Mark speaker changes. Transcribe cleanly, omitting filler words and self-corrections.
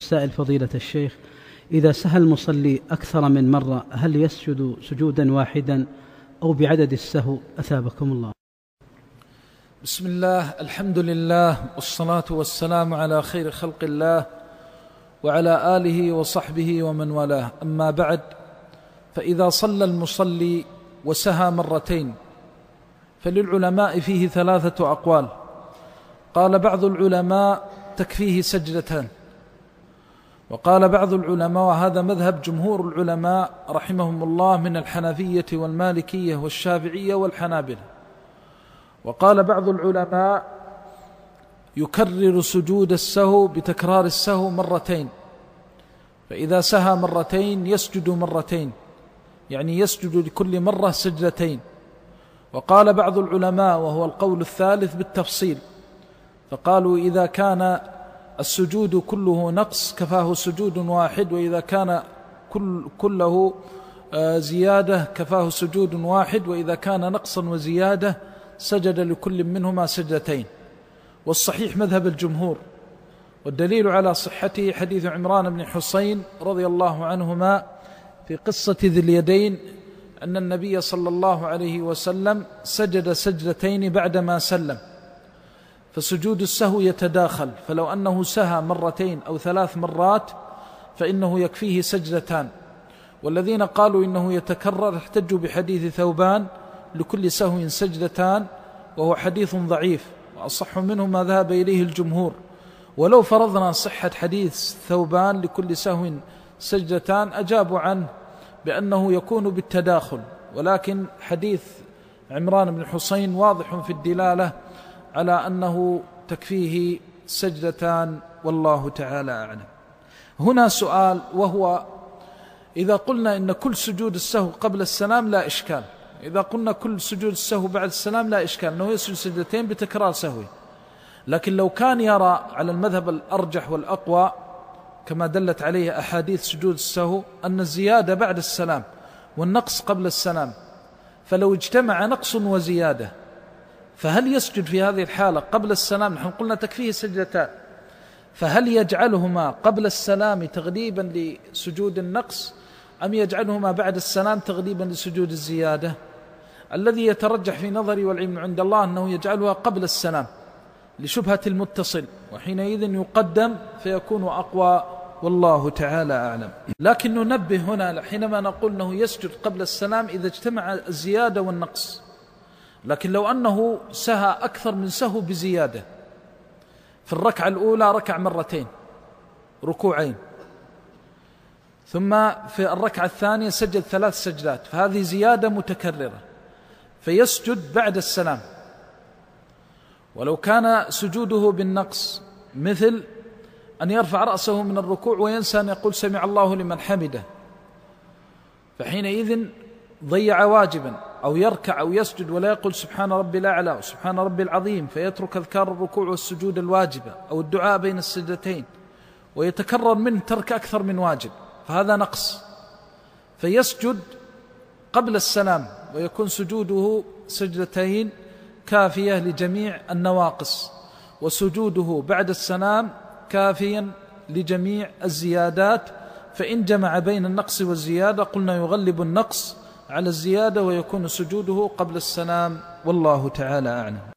Speaker 1: سائل فضيلة الشيخ: إذا سهى المصلي أكثر من مرة هل يسجد سجودا واحدا أو بعدد السهو؟ أثابكم الله.
Speaker 2: بسم الله، الحمد لله، والصلاة والسلام على خير خلق الله وعلى آله وصحبه ومن والاه، أما بعد، فإذا صلى المصلي وسهى مرتين فللعلماء فيه 3 أقوال. قال بعض العلماء تكفيه سجدتان، وقال بعض العلماء، وهذا مذهب جمهور العلماء رحمهم الله من الحنفية والمالكية والشافعية والحنابلة، وقال بعض العلماء يكرر سجود السهو بتكرار السهو مرتين، فإذا سهى مرتين يسجد مرتين، يعني يسجد لكل مرة سجدتين. وقال بعض العلماء، وهو القول الثالث، بالتفصيل، فقالوا إذا كان السجود كله نقص كفاه سجود واحد، وإذا كان كله زيادة كفاه سجود واحد، وإذا كان نقصا وزيادة سجد لكل منهما سجدتين. والصحيح مذهب الجمهور، والدليل على صحته حديث عمران بن حسين رضي الله عنهما في قصة ذي اليدين أن النبي صلى الله عليه وسلم سجد سجدتين بعدما سلم، فسجود السهو يتداخل، فلو أنه سهى مرتين أو 3 مرات فإنه يكفيه سجدتان. والذين قالوا إنه يتكرر احتجوا بحديث ثوبان لكل سهو سجدتان، وهو حديث ضعيف، وأصح منه ما ذهب إليه الجمهور. ولو فرضنا صحة حديث ثوبان لكل سهو سجدتان أجابوا عنه بأنه يكون بالتداخل، ولكن حديث عمران بن حسين واضح في الدلالة على أنه تكفيه سجدتان، والله تعالى أعلم. هنا سؤال، وهو إذا قلنا إن كل سجود السهو قبل السلام لا إشكال، إذا قلنا كل سجود السهو بعد السلام لا إشكال، أنه يسجد سجدتين بتكرار سهوه. لكن لو كان يرى على المذهب الأرجح والأقوى كما دلت عليه أحاديث سجود السهو أن الزيادة بعد السلام والنقص قبل السلام، فلو اجتمع نقص وزيادة فهل يسجد في هذه الحالة قبل السلام؟ نحن قلنا تكفيه سجدتان، فهل يجعلهما قبل السلام تغليبا لسجود النقص، أم يجعلهما بعد السلام تغليبا لسجود الزيادة؟ الذي يترجح في نظري والعلم عند الله أنه يجعلها قبل السلام لشبهة المتصل، وحينئذ يقدم فيكون أقوى، والله تعالى أعلم. لكن ننبه هنا حينما نقول أنه يسجد قبل السلام إذا اجتمع الزيادة والنقص، لكن لو أنه سهى أكثر من سهو بزيادة، في الركعة الأولى ركع مرتين ركوعين، ثم في الركعة الثانية سجد 3 سجدات، فهذه زيادة متكررة فيسجد بعد السلام. ولو كان سجوده بالنقص مثل أن يرفع رأسه من الركوع وينسى أن يقول سمع الله لمن حمده، فحينئذ ضيع واجبا، أو يركع أو يسجد ولا يقول سبحان ربي الأعلى وسبحان ربي العظيم، فيترك أذكار الركوع والسجود الواجبة أو الدعاء بين السجدتين، ويتكرر منه ترك أكثر من واجب، فهذا نقص، فيسجد قبل السلام ويكون سجوده سجدتين كافية لجميع النواقص، وسجوده بعد السلام كافيا لجميع الزيادات. فإن جمع بين النقص والزيادة قلنا يغلب النقص على الزيادة ويكون سجوده قبل السلام، والله تعالى أعلم.